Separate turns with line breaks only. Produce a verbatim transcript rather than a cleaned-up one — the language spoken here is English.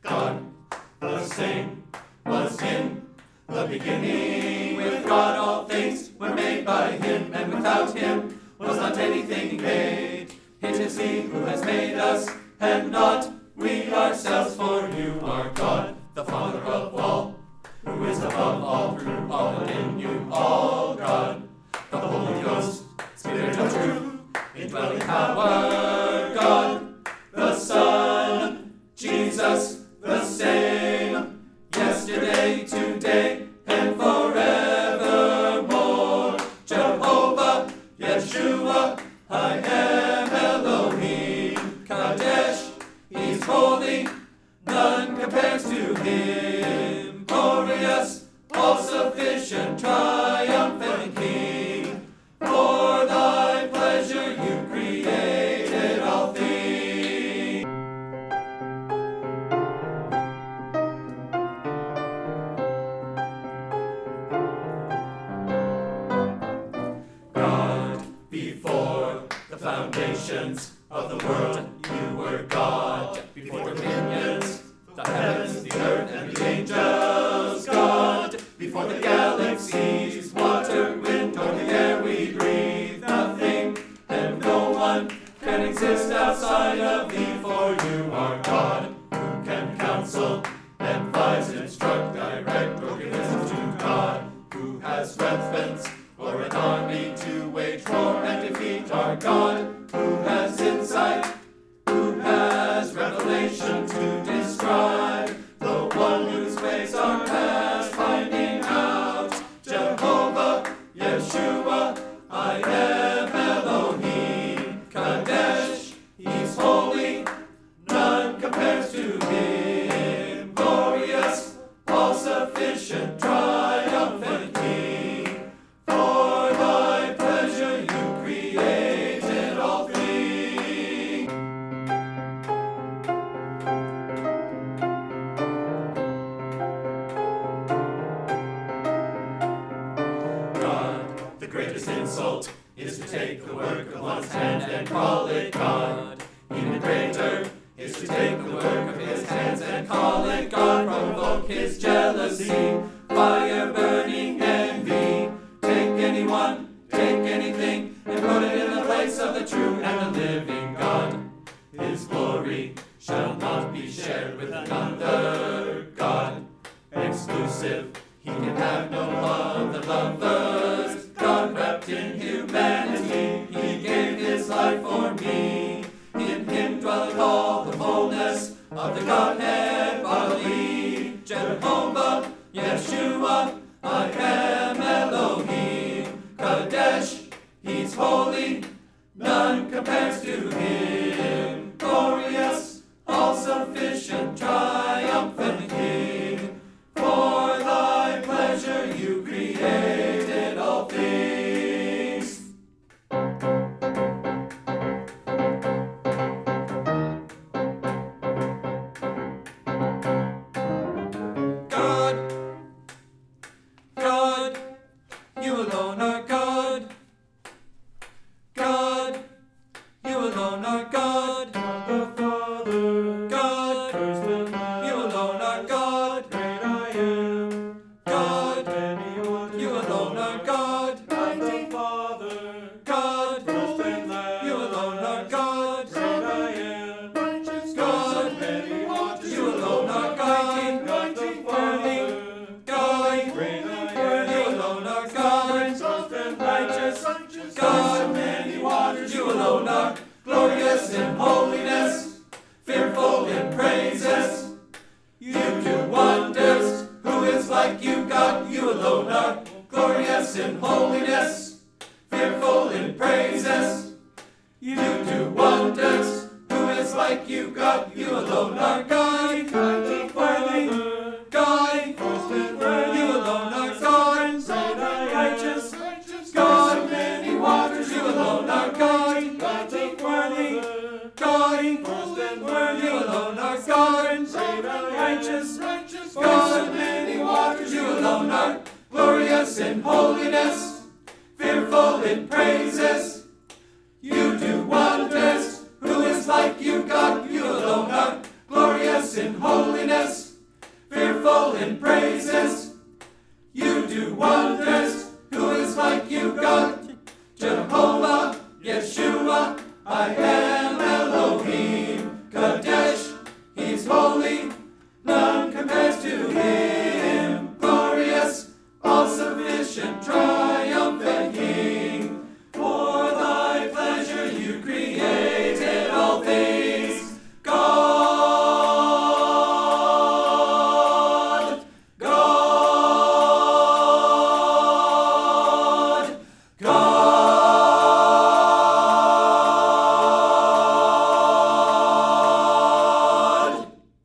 God, the same, was in the beginning. With God all things were made by him, and without him was not anything made. It is he who has made us, and not we ourselves, for you are God, the Father of all, who is above all, through all, and in you all. God, the Holy Ghost, Spirit of truth, indwelling power. God, the Son, Jesus, the same, yesterday, today, and forevermore. Jehovah, Yeshua, I am Elohim. Kadesh, he's holy, none compares to him. Glorious, all-sufficient, triumphant King. For thy pleasure you created all things. God, before the foundations of the world, you were God. Before dominions, the heavens, the earth, and the angels. God, before the galaxies, water, wind, or the air we breathe. Nothing and no one can exist outside of thee, for you are God, who can counsel, advise, instruct, direct, or give wisdom to. God, who has weapons or an army to wage war and defeat. Our God, who has insight, who has revelation to describe, the one whose ways are past finding out. Jehovah, Yeshua, I am Elohim. Kadesh, he's holy, none compares to him. Glorious, all-sufficient, triumphant King. For thy pleasure you created all things. God, the greatest insult is to take the work of one's hand and call it God. Even greater is to take the work of his hands and call it God. Provoke his jealousy, fire burning envy. Take anyone, take anything, and put it in the place of the true and the living God. His glory shall not be shared with another God. Exclusive, he can have no other lovers. God wrapped in humanity, he gave his life for me. In him dwelleth all the fullness of the Godhead bodily. Jehovah, Yeshua, I am Elohim. Kadesh, he's holy, none compares to him. Glorious, all-sufficient, triumphant King. For thy pleasure you created all things. in holiness, fearful in praises. You do wonders. Who is like you, God? Jehovah, Yeshua, I am.